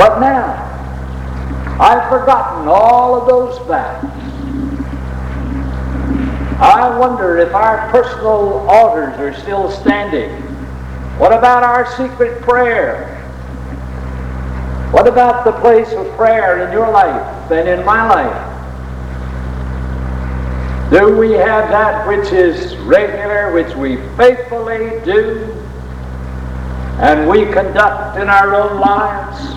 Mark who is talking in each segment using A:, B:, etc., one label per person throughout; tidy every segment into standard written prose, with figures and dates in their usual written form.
A: But now, I've forgotten all of those facts. I wonder if our personal altars are still standing. What about our secret prayer? What about the place of prayer in your life and in my life? Do we have that which is regular, which we faithfully do, and we conduct in our own lives?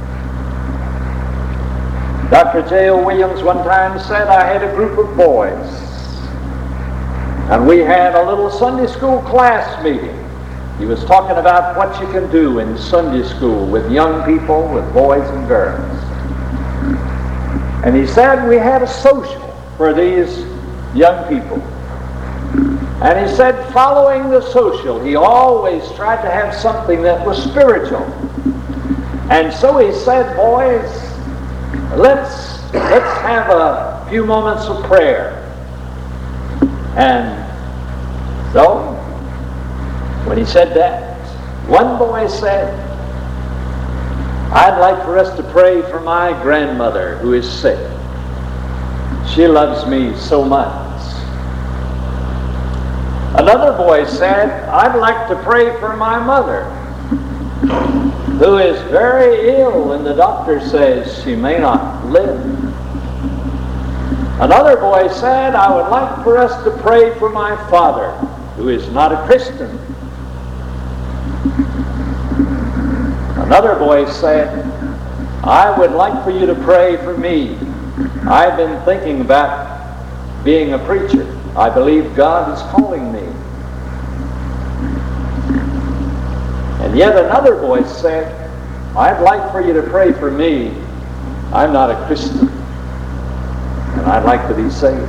A: Dr. J.O. Williams one time said, I had a group of boys, and we had a little Sunday school class meeting. He was talking about what you can do in Sunday school with young people, with boys and girls. And he said we had a social for these young people. And he said following the social, he always tried to have something that was spiritual. And so he said, boys, let's have a few moments of prayer. And so, when he said that, one boy said, I'd like for us to pray for my grandmother who is sick. She loves me so much. Another boy said, I'd like to pray for my mother who is very ill and the doctor says she may not live. Another boy said, I would like for us to pray for my father who is not a Christian. Another boy said, I would like for you to pray for me. I've been thinking about being a preacher. I believe God is calling me. And yet another voice said, I'd like for you to pray for me. I'm not a Christian, and I'd like to be saved.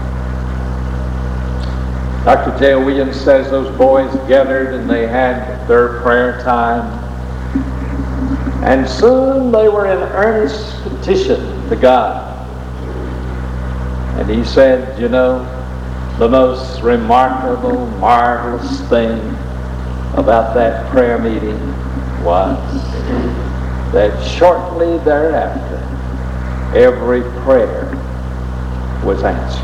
A: Dr. J.O. Williams says those boys gathered and they had their prayer time. And soon they were in earnest petition to God. And he said, you know, the most remarkable, marvelous thing about that prayer meeting was that shortly thereafter, every prayer was answered.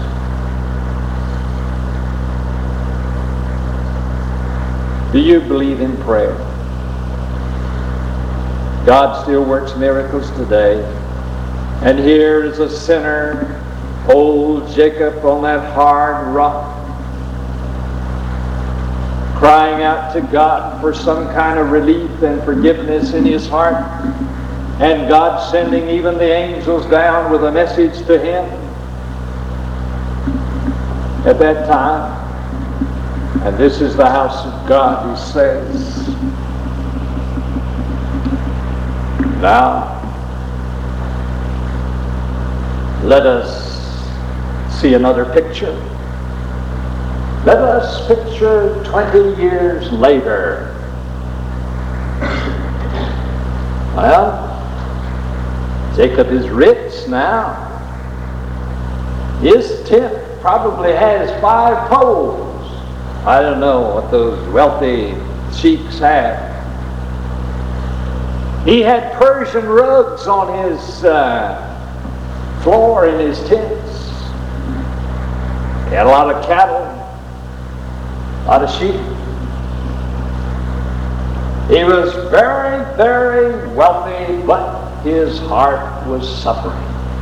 A: Do you believe in prayer? God still works miracles today. And here is a sinner, old Jacob on that hard rock, crying out to God for some kind of relief and forgiveness in his heart, and God sending even the angels down with a message to him at that time. And this is the house of God, he says. Now, let us see another picture. Let us picture 20 years later. Well, Jacob is rich now. His tent probably has 5 poles. I don't know what those wealthy sheiks had. He had Persian rugs on his floor in his tents. He had a lot of cattle, a lot of sheep. He was very, very wealthy, but his heart was suffering.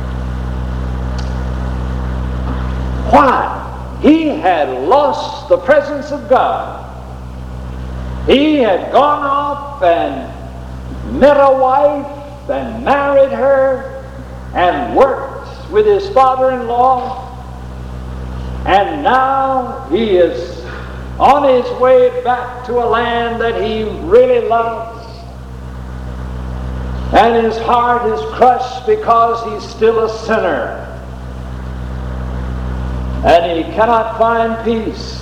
A: Why? He had lost the presence of God. He had gone off and met a wife and married her and worked with his father-in-law, and now he is on his way back to a land that he really loves, and his heart is crushed because he's still a sinner and he cannot find peace.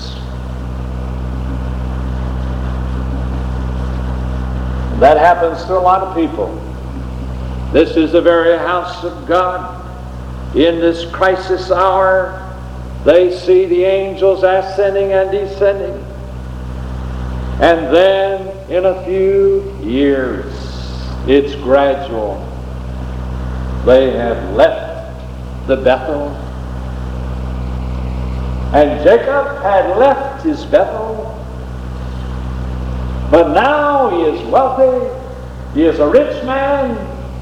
A: That happens to a lot of people. This is the very house of God. In this crisis hour, they see the angels ascending and descending. And then in a few years, It's gradual. They have left the Bethel. And Jacob had left his Bethel. But now he is wealthy. He is a rich man.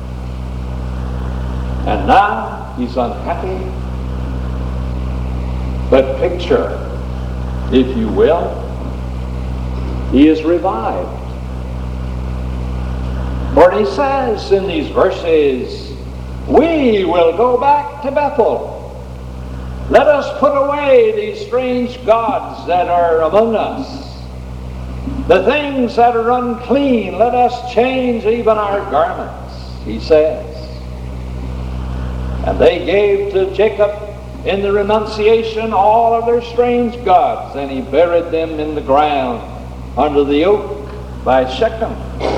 A: And now he's unhappy. But picture, if you will, he is revived. For he says in these verses, we will go back to Bethel. Let us put away these strange gods that are among us. The things that are unclean, let us change even our garments, he says. And they gave to Jacob in the renunciation all of their strange gods, and he buried them in the ground under the oak by Shechem.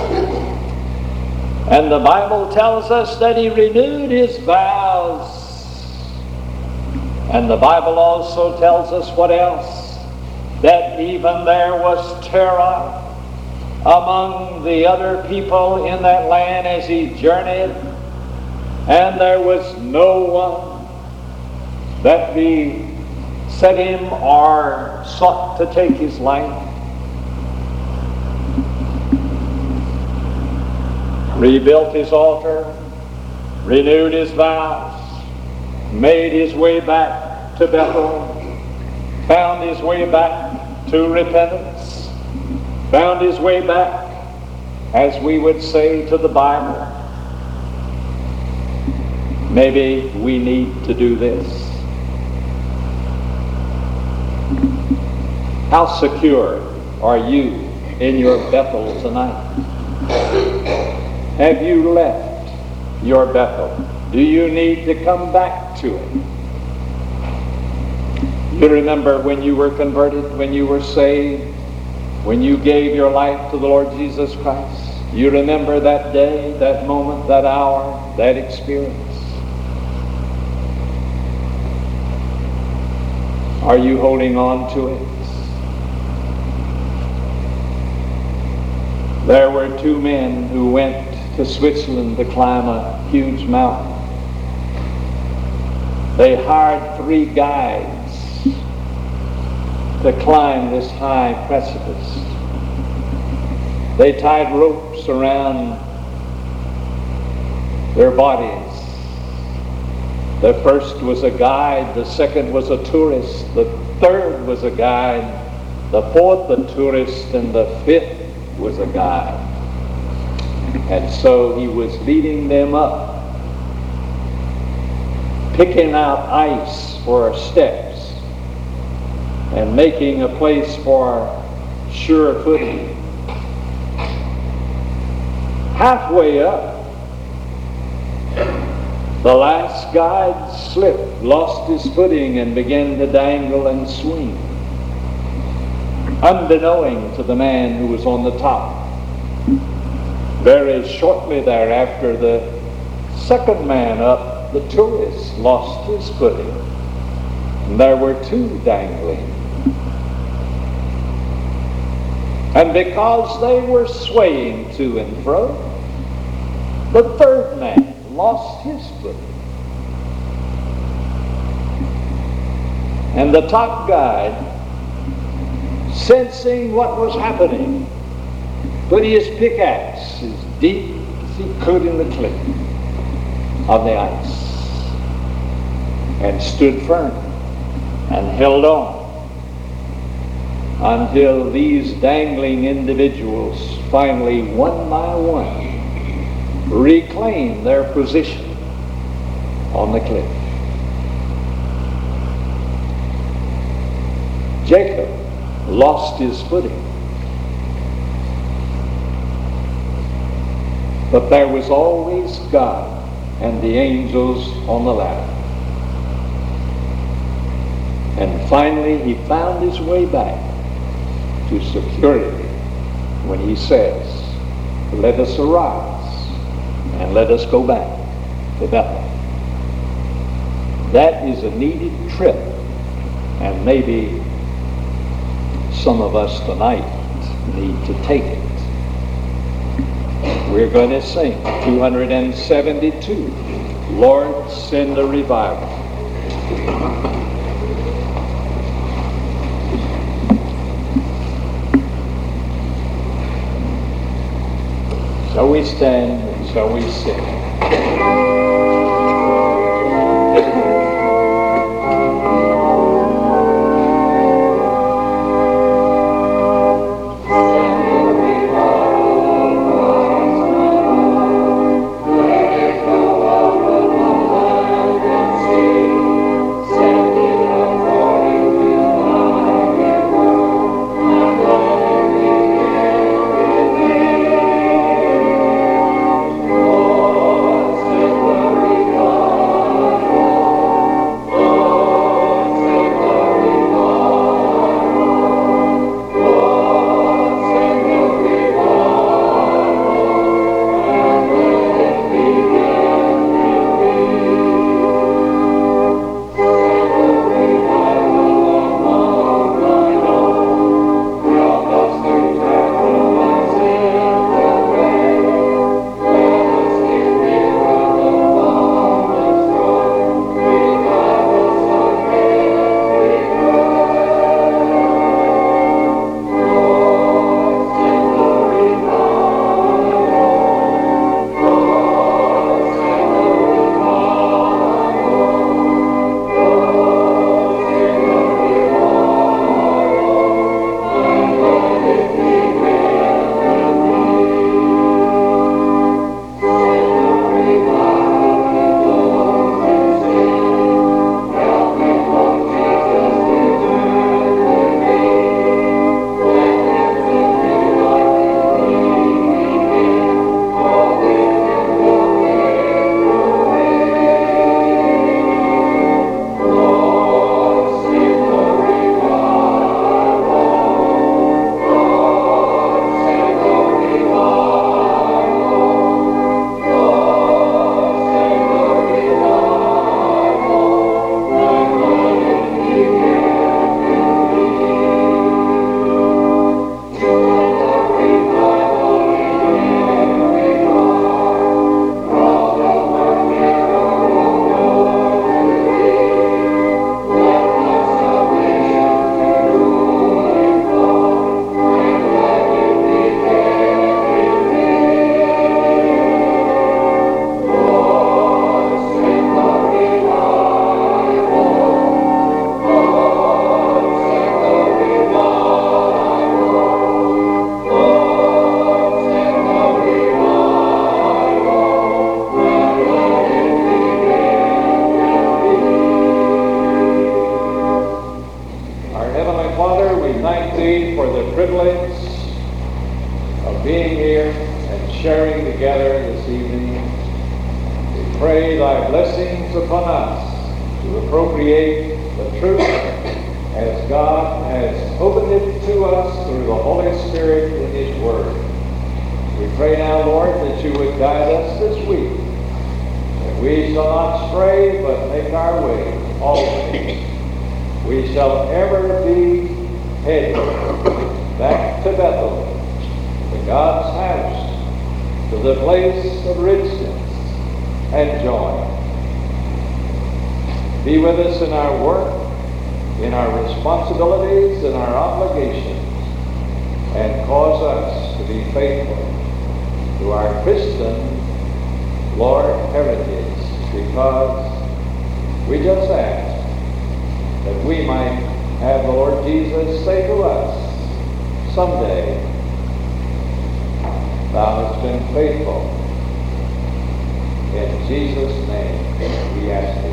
A: And the Bible tells us that he renewed his vows. And the Bible also tells us what else? That even there was terror among the other people in that land as he journeyed. And there was no one that beset him or sought to take his life. Rebuilt his altar, renewed his vows, made his way back to Bethel, found his way back to repentance, found his way back, as we would say, to the Bible. Maybe we need to do this. How secure are you in your Bethel tonight? Have you left your Bethel? Do you need to come back to it? You remember when you were converted, when you were saved, when you gave your life to the Lord Jesus Christ? You remember that day, that moment, that hour, that experience? Are you holding on to it? There were two men who went to Switzerland to climb a huge mountain. They hired 3 guides to climb this high precipice. They tied ropes around their bodies. The first was a guide, the second was a tourist, the third was a guide, the fourth a tourist, and the fifth was a guide. And so he was leading them up, picking out ice for steps and making a place for sure footing. Halfway up, the last guide slipped, lost his footing, and began to dangle and swing, unbeknown to the man who was on the top. Very shortly thereafter, the second man up, the tourist, lost his footing. And there were 2 dangling. And because they were swaying to and fro, the third man lost his footing. And the top guide, sensing what was happening, put his pickaxe as deep as he could in the cliff of the ice and stood firm and held on until these dangling individuals finally, one by one, reclaimed their position on the cliff. Jacob lost his footing. But there was always God and the angels on the ladder. And finally he found his way back to security when he says, let us arise and let us go back to Bethel. That is a needed trip, and maybe some of us tonight need to take it. We're going to sing 272, Lord, Send a Revival. Shall we stand and shall we sing?
B: Be with us in our work, in our responsibilities, in our obligations, and cause us to be faithful to our Christian, Lord, heritage, because we just ask that we might have the Lord Jesus say to us someday, "Thou hast been faithful." In Jesus' name we ask it.